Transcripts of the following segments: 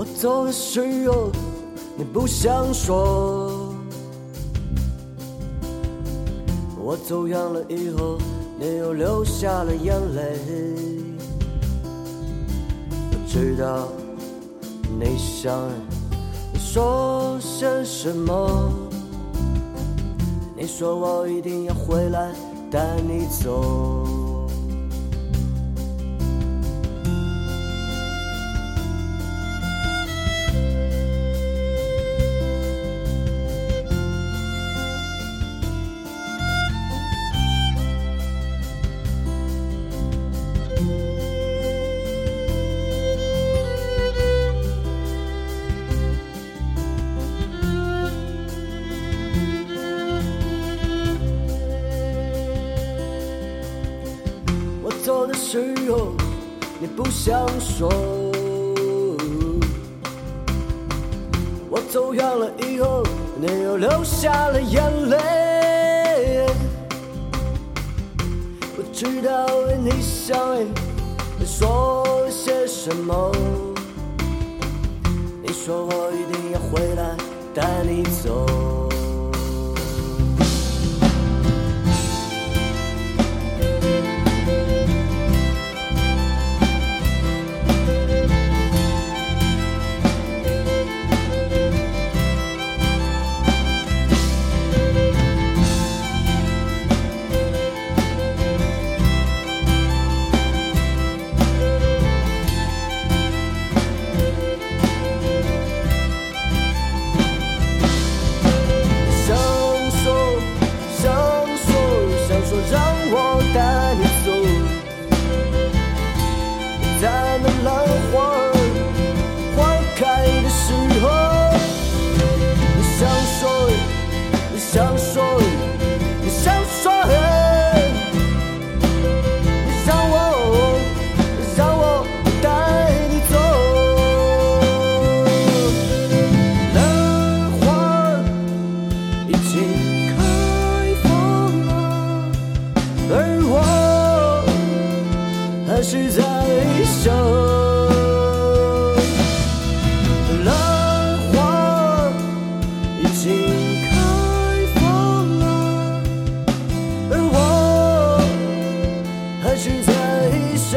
我走的时候你不想说，我走远了以后你又流下了眼泪。我知道你想说些什么，你说我一定要回来带你走。走的时候你不想说，我走远了以后你又流下了眼泪。我知道你想说些什么，你说我一定要回来带你走。在那兰花花开的时候，你想说，你想说，你想说，你让我带你走。兰花已经开放了，而我还是在想，兰花已经开放了，而我还是在想。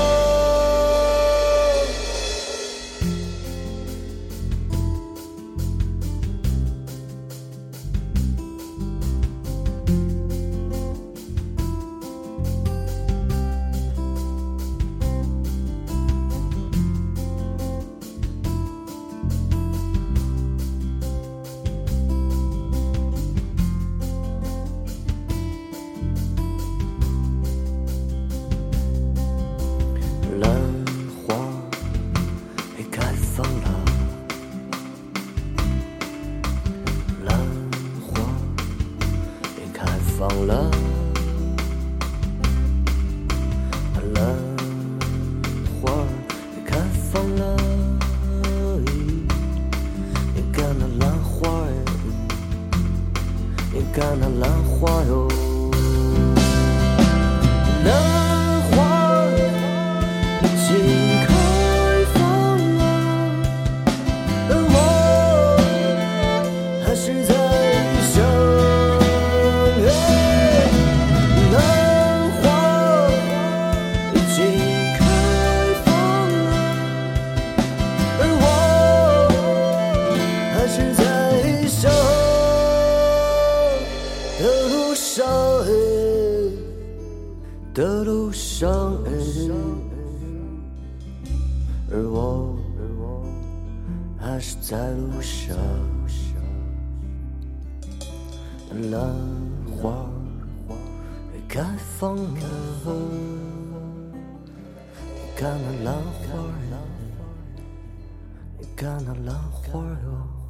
放了，兰花也开放了，你看那兰花，你看那兰花哟，兰花已经开放了，而我还是在想。的路上，而我还是在路上。兰花也开放了，你看那兰花，你看那兰花哟。